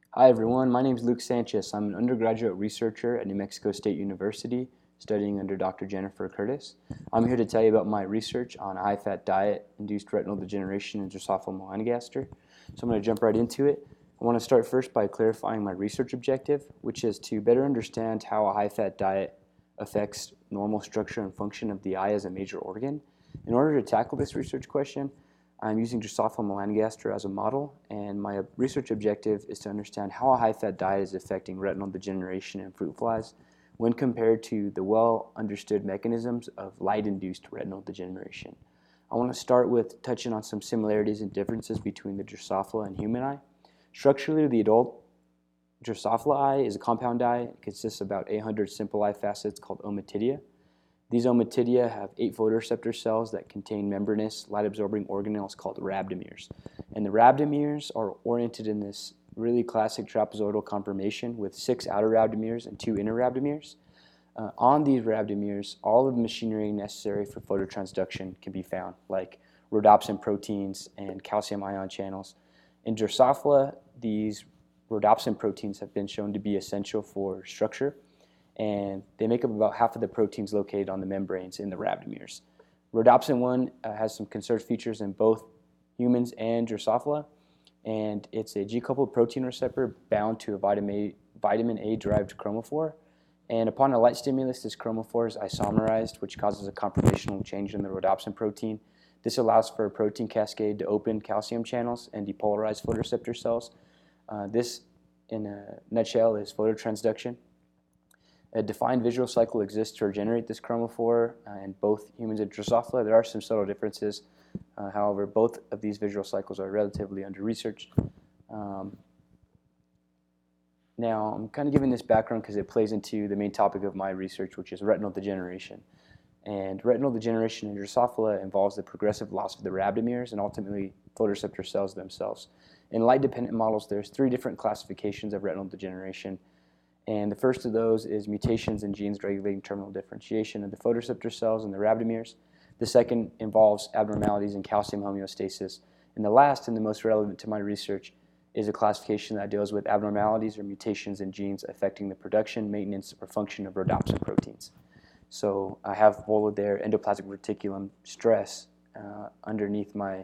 Hi everyone, my name is Luke Sanchez. I'm an undergraduate researcher at New Mexico State University studying under Dr. Jennifer Curtis. I'm here to tell you about my research on a high-fat diet induced retinal degeneration in Drosophila melanogaster. So I'm going to jump right into it. I want to start first by clarifying my research objective, which is to better understand how a high-fat diet affects normal structure and function of the eye as a major organ. In order to tackle this research question, I'm using Drosophila melanogaster as a model, and my research objective is to understand how a high-fat diet is affecting retinal degeneration in fruit flies when compared to the well-understood mechanisms of light-induced retinal degeneration. I want to start with touching on some similarities and differences between the Drosophila and human eye. Structurally, the adult Drosophila eye is a compound eye. It consists of about 800 simple eye facets called ommatidia. These ommatidia have 8 photoreceptor cells that contain membranous light-absorbing organelles called rhabdomeres. And the rhabdomeres are oriented in this really classic trapezoidal conformation with 6 outer rhabdomeres and 2 inner rhabdomeres. On these rhabdomeres, all of the machinery necessary for phototransduction can be found, like rhodopsin proteins and calcium ion channels. In Drosophila, these rhodopsin proteins have been shown to be essential for structure, and they make up about half of the proteins located on the membranes in the rhabdomeres. Rhodopsin 1 has some conserved features in both humans and Drosophila, and it's a G-coupled protein receptor bound to a vitamin A derived chromophore. And upon a light stimulus, this chromophore is isomerized, which causes a conformational change in the rhodopsin protein. This allows for a protein cascade to open calcium channels and depolarize photoreceptor cells. This, in a nutshell, is phototransduction. A defined visual cycle exists to regenerate this chromophore in both humans and Drosophila. There are some subtle differences. However, both of these visual cycles are relatively under-researched. Now, I'm kind of giving this background because it plays into the main topic of my research, which is retinal degeneration. And retinal degeneration in Drosophila involves the progressive loss of the rhabdomeres and ultimately photoreceptor cells themselves. In light-dependent models, there's 3 different classifications of retinal degeneration. And the first of those is mutations in genes regulating terminal differentiation of the photoreceptor cells and the rhabdomeres. The second involves abnormalities in calcium homeostasis. And the last, and the most relevant to my research, is a classification that deals with abnormalities or mutations in genes affecting the production, maintenance, or function of rhodopsin proteins. So I have bolded there endoplasmic reticulum stress underneath my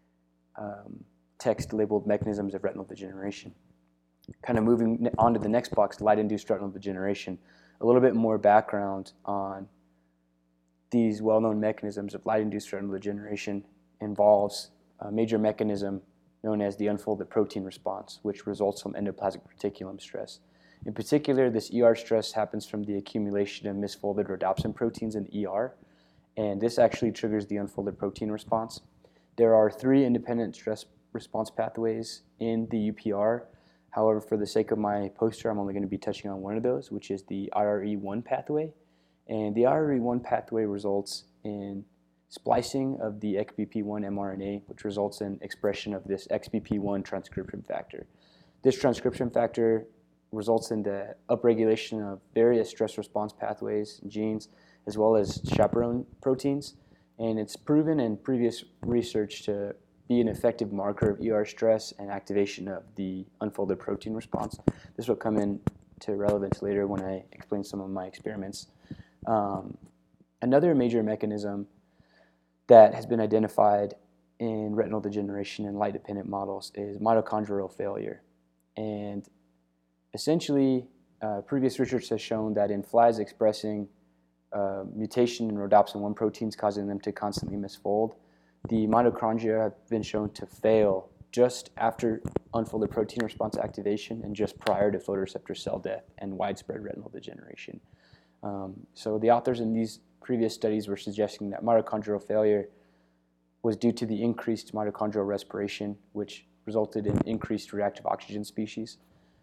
text labeled mechanisms of retinal degeneration. Kind of moving on to the next box, light-induced retinal degeneration. A little bit more background on these well-known mechanisms of light-induced retinal degeneration involves a major mechanism known as the unfolded protein response, which results from endoplasmic reticulum stress. In particular, this ER stress happens from the accumulation of misfolded rhodopsin proteins in the ER, and this actually triggers the unfolded protein response. There are 3 independent stress response pathways in the UPR. However, for the sake of my poster, I'm only going to be touching on one of those, which is the IRE1 pathway. And the IRE1 pathway results in splicing of the XBP1 mRNA, which results in expression of this XBP1 transcription factor. This transcription factor results in the upregulation of various stress response pathways and genes, as well as chaperone proteins. And it's proven in previous research to be an effective marker of ER stress and activation of the unfolded protein response. This will come into relevance later when I explain some of my experiments. Another major mechanism that has been identified in retinal degeneration in light-dependent models is mitochondrial failure. And essentially, previous research has shown that in flies expressing mutation in rhodopsin 1 proteins causing them to constantly misfold, the mitochondria have been shown to fail just after unfolded protein response activation and just prior to photoreceptor cell death and widespread retinal degeneration. So the authors in these previous studies were suggesting that mitochondrial failure was due to the increased mitochondrial respiration, which resulted in increased reactive oxygen species.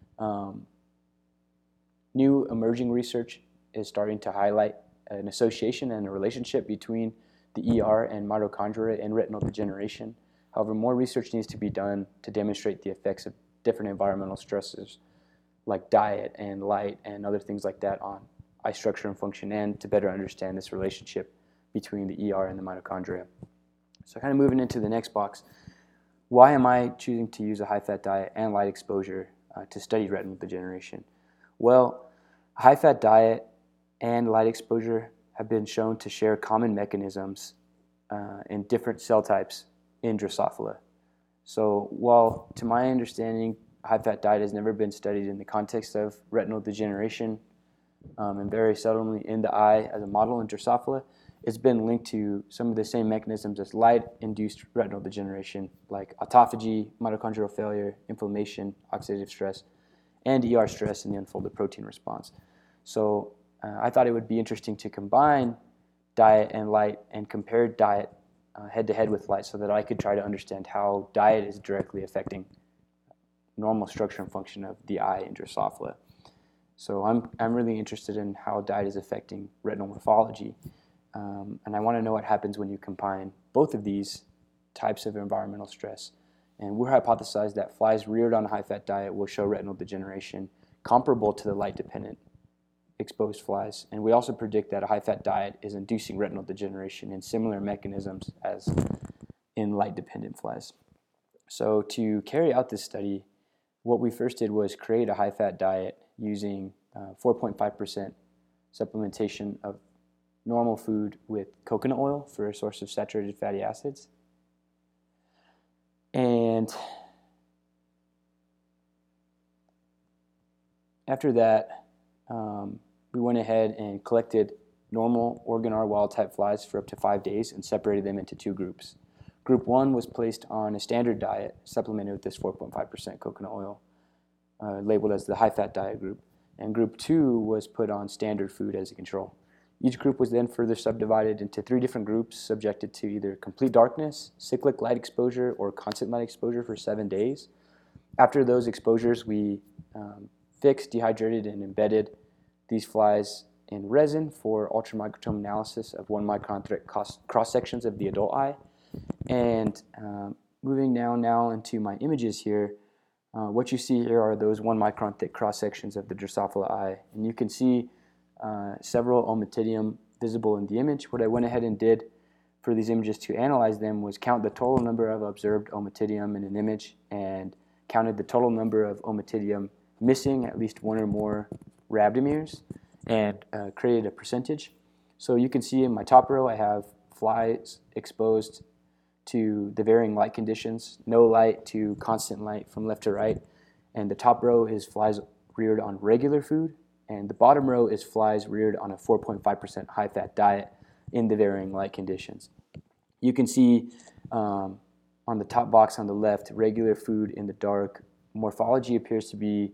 New emerging research is starting to highlight an association and a relationship between the ER and mitochondria and retinal degeneration. However, more research needs to be done to demonstrate the effects of different environmental stresses like diet and light and other things like that on eye structure and function, and to better understand this relationship between the ER and the mitochondria. So kind of moving into the next box, why am I choosing to use a high-fat diet and light exposure to study retinal degeneration? Well, a high-fat diet and light exposure have been shown to share common mechanisms in different cell types in Drosophila. So while, to my understanding, high-fat diet has never been studied in the context of retinal degeneration and very seldomly in the eye as a model in Drosophila, it's been linked to some of the same mechanisms as light-induced retinal degeneration, like autophagy, mitochondrial failure, inflammation, oxidative stress, and ER stress in the unfolded protein response. So I thought it would be interesting to combine diet and light and compare diet head-to-head with light so that I could try to understand how diet is directly affecting normal structure and function of the eye in Drosophila. So I'm really interested in how diet is affecting retinal morphology. And I want to know what happens when you combine both of these types of environmental stress. And we're hypothesized that flies reared on a high-fat diet will show retinal degeneration comparable to the light-dependent exposed flies. And we also predict that a high-fat diet is inducing retinal degeneration in similar mechanisms as in light-dependent flies. So to carry out this study, what we first did was create a high-fat diet using 4.5% supplementation of normal food with coconut oil for a source of saturated fatty acids. And after that, we went ahead and collected normal OrganR wild-type flies for up to 5 days and separated them into 2 groups. Group 1 was placed on a standard diet supplemented with this 4.5% coconut oil, labeled as the high-fat diet group. And Group 2 was put on standard food as a control. Each group was then further subdivided into 3 different groups subjected to either complete darkness, cyclic light exposure, or constant light exposure for 7 days. After those exposures, we fixed, dehydrated, and embedded these flies in resin for ultramicrotome analysis of 1 micron thick cross-sections of the adult eye. And moving now into my images here, what you see here are those 1 micron thick cross-sections of the Drosophila eye. And you can see several ommatidium visible in the image. What I went ahead and did for these images to analyze them was count the total number of observed ommatidium in an image and counted the total number of ommatidium missing at least 1 or more rhabdomeres and created a percentage. So you can see in my top row I have flies exposed to the varying light conditions, no light to constant light from left to right, and the top row is flies reared on regular food, and the bottom row is flies reared on a 4.5% high-fat diet in the varying light conditions. You can see on the top box on the left, regular food in the dark. Morphology appears to be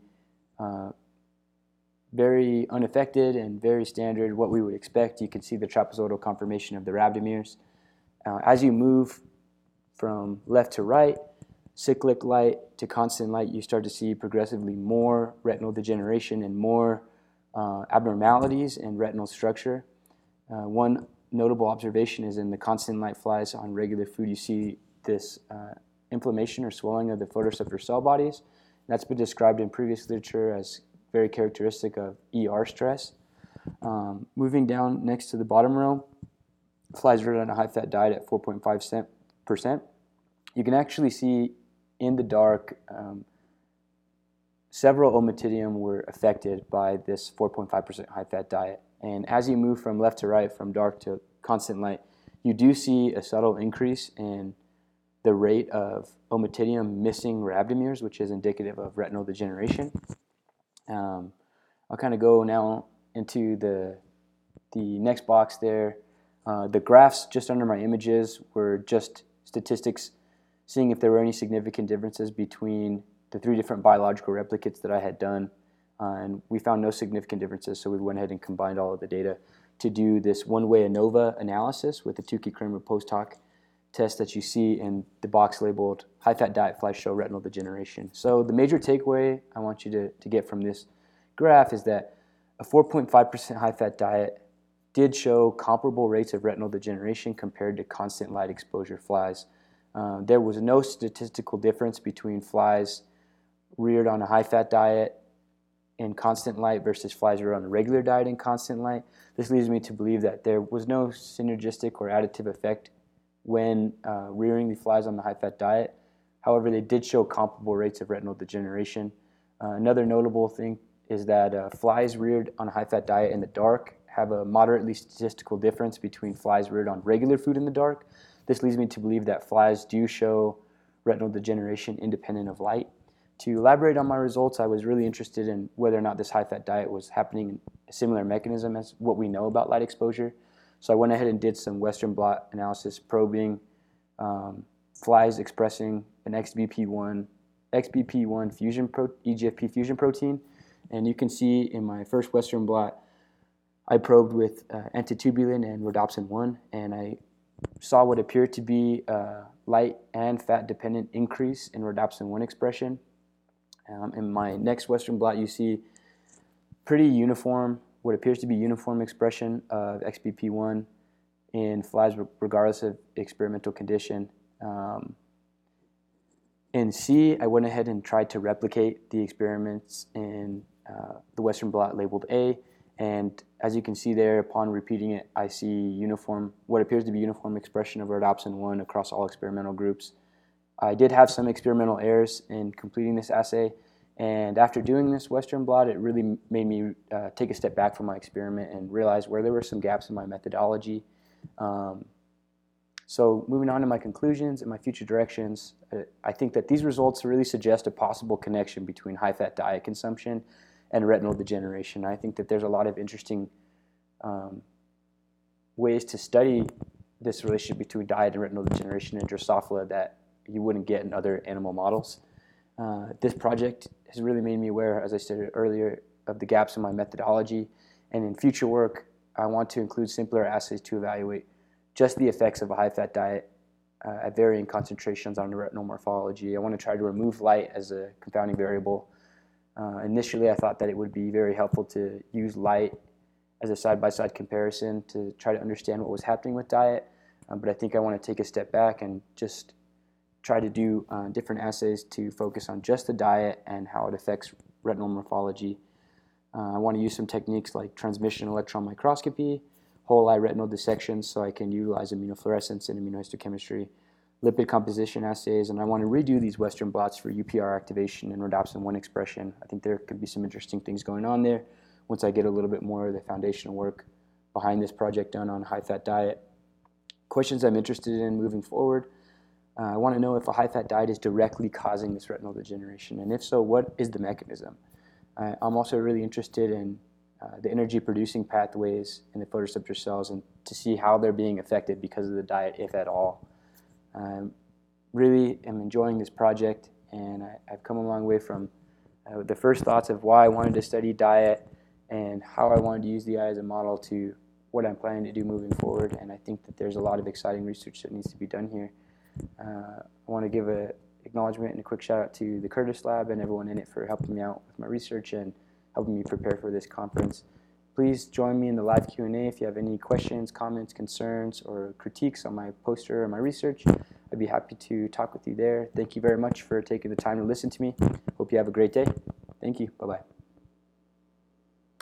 very unaffected and very standard, what we would expect. You can see the trapezoidal conformation of the rhabdomeres. As you move from left to right, cyclic light to constant light, you start to see progressively more retinal degeneration and more abnormalities in retinal structure. One notable observation is in the constant light flies on regular food, you see this inflammation or swelling of the photoreceptor cell bodies. That's been described in previous literature as very characteristic of ER stress. Moving down next to the bottom row, flies reared on a high-fat diet at 4.5%. You can actually see in the dark several ommatidium were affected by this 4.5% high-fat diet. And as you move from left to right, from dark to constant light, you do see a subtle increase in the rate of ommatidium missing rhabdomeres, which is indicative of retinal degeneration. I'll kind of go now into the next box there. The graphs just under my images were just statistics, seeing if there were any significant differences between the 3 different biological replicates that I had done. And we found no significant differences, so we went ahead and combined all of the data to do this one-way ANOVA analysis with the Tukey-Kramer post-hoc test that you see in the box labeled high-fat diet flies show retinal degeneration. So the major takeaway I want you to get from this graph is that a 4.5% high-fat diet did show comparable rates of retinal degeneration compared to constant light exposure flies. There was no statistical difference between flies reared on a high-fat diet in constant light versus flies reared on a regular diet in constant light. This leads me to believe that there was no synergistic or additive effect when rearing the flies on the high-fat diet. However, they did show comparable rates of retinal degeneration. Another notable thing is that flies reared on a high-fat diet in the dark have a moderately statistical difference between flies reared on regular food in the dark. This leads me to believe that flies do show retinal degeneration independent of light. To elaborate on my results, I was really interested in whether or not this high-fat diet was happening in a similar mechanism as what we know about light exposure. So I went ahead and did some Western blot analysis probing flies expressing an XBP1 fusion EGFP fusion protein. And you can see in my first Western blot, I probed with antitubulin and rhodopsin-1, and I saw what appeared to be light and fat-dependent increase in rhodopsin-1 expression. In my next Western blot, you see pretty uniform, what appears to be uniform expression of XBP1 in flies regardless of experimental condition. In C, I went ahead and tried to replicate the experiments in the Western blot labeled A, and as you can see there, upon repeating it, I see uniform, what appears to be uniform expression of rhodopsin-1 across all experimental groups. I did have some experimental errors in completing this assay, and after doing this Western blot, it really made me take a step back from my experiment and realize where there were some gaps in my methodology. So moving on to my conclusions and my future directions, I think that these results really suggest a possible connection between high-fat diet consumption and retinal degeneration. I think that there's a lot of interesting ways to study this relationship between diet and retinal degeneration in Drosophila that you wouldn't get in other animal models. This project has really made me aware, as I stated earlier, of the gaps in my methodology, and in future work, I want to include simpler assays to evaluate just the effects of a high-fat diet at varying concentrations on the retinal morphology. I want to try to remove light as a confounding variable. Initially, I thought that it would be very helpful to use light as a side-by-side comparison to try to understand what was happening with diet, but I think I want to take a step back and just try to do different assays to focus on just the diet and how it affects retinal morphology. I want to use some techniques like transmission electron microscopy, whole eye retinal dissections, so I can utilize immunofluorescence and immunohistochemistry, lipid composition assays, and I want to redo these Western blots for UPR activation and rhodopsin-1 expression. I think there could be some interesting things going on there once I get a little bit more of the foundational work behind this project done on a high-fat diet. Questions I'm interested in moving forward. I want to know if a high-fat diet is directly causing this retinal degeneration, and if so, what is the mechanism? I'm also really interested in the energy-producing pathways in the photoreceptor cells and to see how they're being affected because of the diet, if at all. Really am enjoying this project, and I've come a long way from the first thoughts of why I wanted to study diet and how I wanted to use the eye as a model to what I'm planning to do moving forward, and I think that there's a lot of exciting research that needs to be done here. I want to give an acknowledgement and a quick shout out to the Curtis Lab and everyone in it for helping me out with my research and helping me prepare for this conference. Please join me in the live Q&A if you have any questions, comments, concerns, or critiques on my poster or my research. I'd be happy to talk with you there. Thank you very much for taking the time to listen to me. Hope you have a great day. Thank you. Bye-bye.